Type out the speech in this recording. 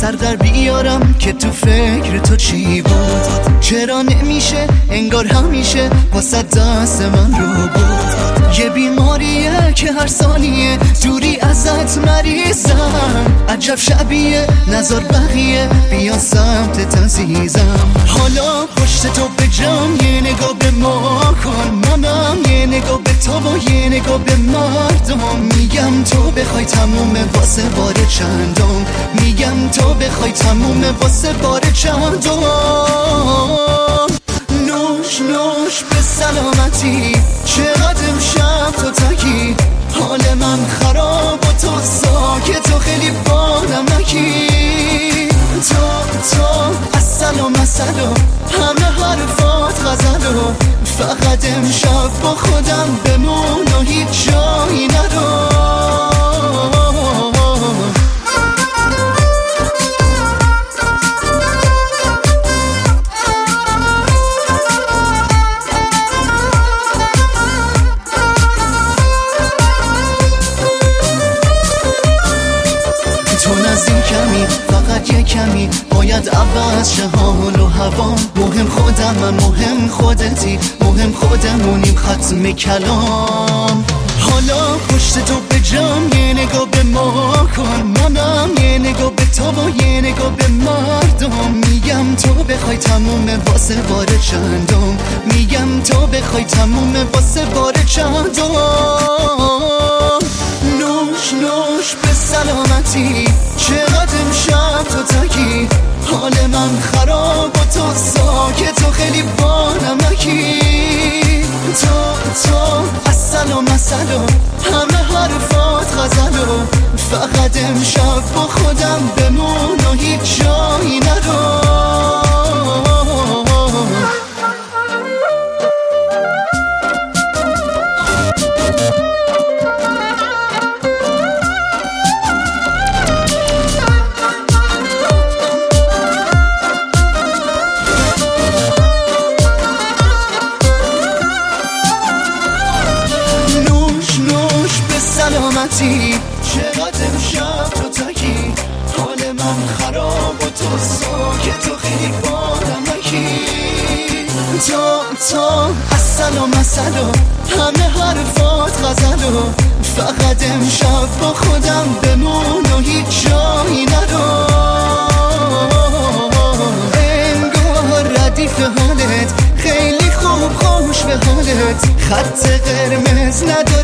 سر در بیارم که تو فکر تو چی بود. چرا نمیشه انگار همیشه واسه دست من رو بود. یه بیماریه که هر ثانیه دوری ازت مریضم. عجب شبیه نظر بقیه بیان سمت عزیزم. حالا پشت تو به جام یه نگاه به ما کن منم، یه نگاه به تو و یه نگاه به مردم. میگم تو بخوای تمومه واسه بار چندم، میگم تو بخوای تمومه واسه بار چندم. نوش نوش به سلامتی، چقدر امشب تو تکی. حال من خراب و تو ساکت و خیلی بانمکی. تو السلام السلام همه حرفات غزلو. فقط امشب با خودم بمون و هیچ جایی نرو. تو نزدیکمی فقط یه کمی، باید عوض شه حال و هوا. مهم خودم من مهم خودتی، مهم خودمونیم ختم کلام. حالا پشت تو به جام یه نگاه به ما کن منم، یه نگاه به تو و یه نگاه به مردم. میگم تو بخوای تمومه واسه بار چندم، میگم تو بخوای تمومه واسه بار چندم. نوش نوش به سلامتی، چقدر امشب تو تکی. حال من خراب و تو ساکت و خیلی بانمکی. تو السلام السلام همه حرفات غزلو. فقط امشب با خودم بمون و هیچ جایی نرو. سلامتی، چقدر امشب تو تکی. حال من خراب و تو ساکت و خیلی بانمکی. تو السلام السلام همه حرفات غزلو. فقط امشب با خودم بمون و هیچ جایی نرو. انگار ردیف حالت خیلی خوب خوش به حالت. خط قرمز نداری